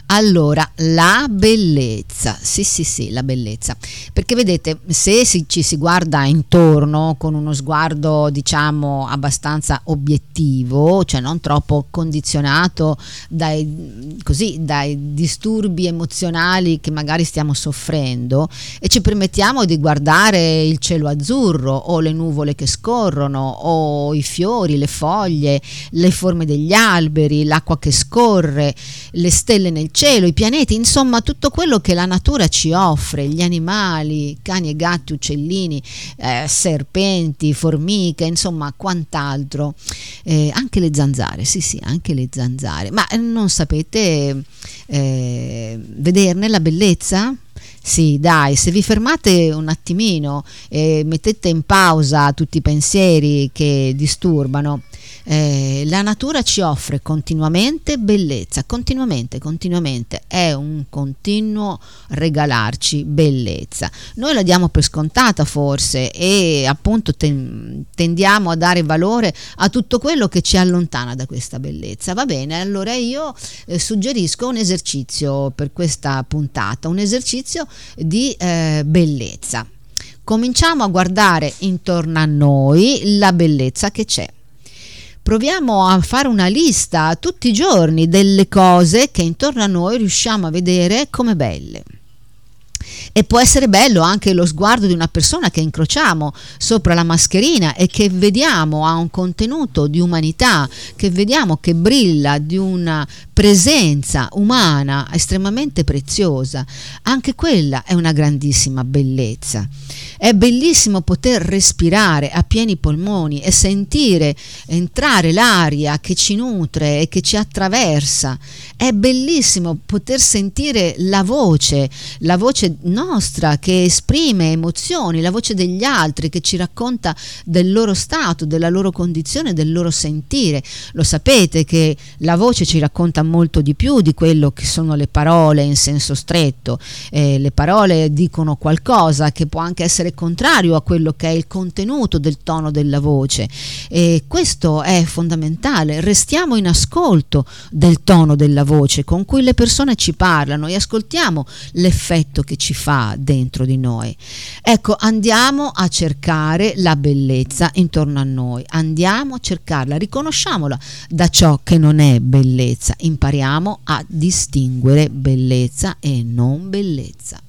Allora, la bellezza, sì, la bellezza, perché vedete, se ci si guarda intorno con uno sguardo, diciamo, abbastanza obiettivo, cioè non troppo condizionato dai disturbi emozionali che magari stiamo soffrendo, e ci permettiamo di guardare il cielo azzurro o le nuvole che scorrono o i fiori, le foglie, le forme degli alberi, l'acqua che scorre, le stelle nel cielo, i pianeti, insomma tutto quello che la natura ci offre, gli animali, cani e gatti, uccellini, serpenti, formiche, insomma quant'altro, anche le zanzare, sì, anche le zanzare, ma non sapete vederne la bellezza? Sì, dai, se vi fermate un attimino e mettete in pausa tutti i pensieri che disturbano, la natura ci offre continuamente bellezza, continuamente, è un continuo regalarci bellezza. Noi la diamo per scontata forse, e appunto tendiamo a dare valore a tutto quello che ci allontana da questa bellezza. Va bene, allora io suggerisco un esercizio per questa puntata, un esercizio di bellezza. Cominciamo a guardare intorno a noi la bellezza che c'è. Proviamo a fare una lista tutti i giorni delle cose che intorno a noi riusciamo a vedere come belle. E può essere bello anche lo sguardo di una persona che incrociamo sopra la mascherina e che vediamo ha un contenuto di umanità, che vediamo che brilla di una presenza umana estremamente preziosa. Anche quella è una grandissima bellezza. È bellissimo poter respirare a pieni polmoni e sentire entrare l'aria che ci nutre e che ci attraversa. È bellissimo poter sentire la voce nostra che esprime emozioni, la voce degli altri che ci racconta del loro stato, della loro condizione, del loro sentire. Lo sapete che la voce ci racconta molto di più di quello che sono le parole in senso stretto. Le parole dicono qualcosa che può anche essere contrario a quello che è il contenuto del tono della voce, e questo è fondamentale. Restiamo in ascolto del tono della voce con cui le persone ci parlano e ascoltiamo l'effetto che ci fa dentro di noi. Ecco, andiamo a cercare la bellezza intorno a noi, andiamo a cercarla, riconosciamola da ciò che non è bellezza, impariamo a distinguere bellezza e non bellezza.